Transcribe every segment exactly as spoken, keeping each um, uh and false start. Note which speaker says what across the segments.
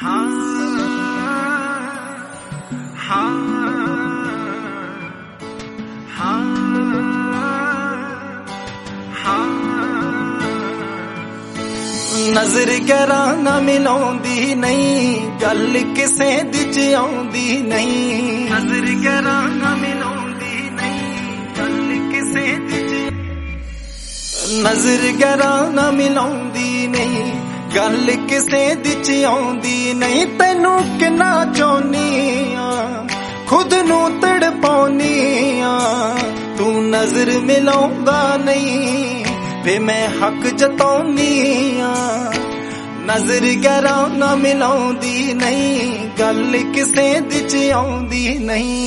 Speaker 1: नजर गैरा ना मिलाउंदी नहीं, गल किसे दी च आउंदी नहीं। नजर गैरा ना मिलाउंदी नहीं, गल किसे दी च नजर गैरा ना मिलाउंदी नहीं, गल किसे दी च आउंदी नहीं। तैनू किन्ना चाहुंदी आ, खुद नू तड़पाउंदी आ, तू नजर मिलाउंदा नहीं वे मैं हक जताउंदी आ। नजर गैरा ना मिलाउंदी नहीं, गल किसे दी च आउंदी नहीं।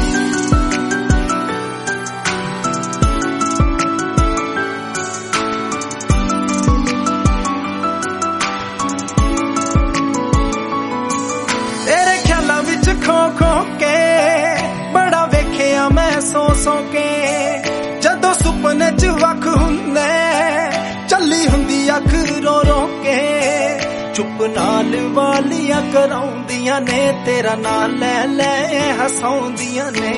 Speaker 1: तेरे ख्यालां विच खो खो के बड़ा वेखिया मैं सो सो के, जदों सुपने च वख हुंदे चली हुंदी अख रो रो के। चुप नाल वालियां कराउंदियां ने, तेरा नाल लै लै हसाउंदियां ने।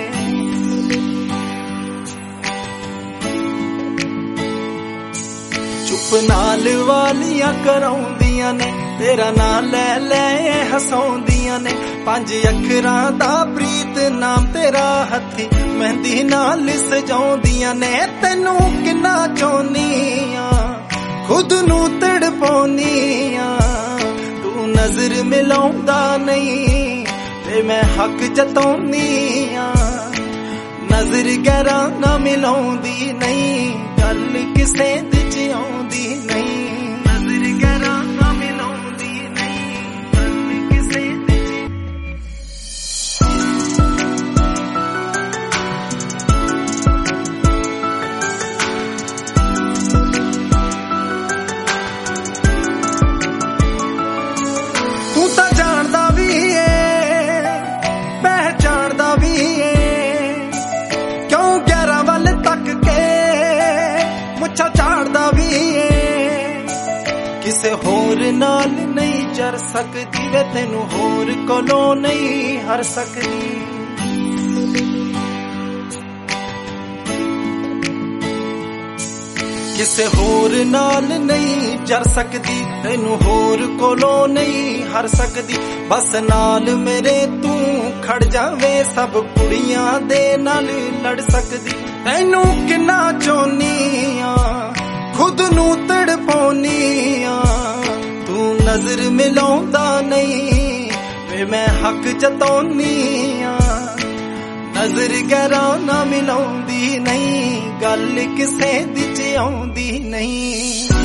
Speaker 1: चुप नाल वालियां कराउंदियां ने, तेरा नाल लै लै हसाउंदियां ने। पंज अखरां दा प्रीत नाम तेरा हथी मेहंदी नाल सजाउंदियां ने। तैनू किन्ना चाहुंदी आ, खुद नू तड़पाउंदी आ, तू नजर मिलाउंदा नहीं ते मैं हक जताउंदी आ। नजर गैरा ना मिलाउंदी नहीं, गल किसे दी च आउंदी नहीं। नजर गैरा ना मिलाउंदी नहीं, गल किसे दी च तू तां जानदा भी है पहचानदा भी है, क्यों ग्यारह वल तक के मुच्छा झाड़दा भी है। किसे होर नाल नहीं जर सकदी वे, तैनू होर कोलों नहीं हर सकदी। किसे होर नाल नहीं जर सकदी, तैनू होर कोलों नहीं हर सकदी। बस नाल मेरे तू खड़ जावे, सब कुड़ियां दे नाल लड़ सकदी। तैनू किन्ना चाहुंदी आ, खुद नू तड़पाउंदी आ, तू नजर मिलाउंदा नहीं वे मैं हक जताउंदी आ। नजर गैरा ना मिलाउंदी नहीं, गल किसे दी च आउंदी नहीं।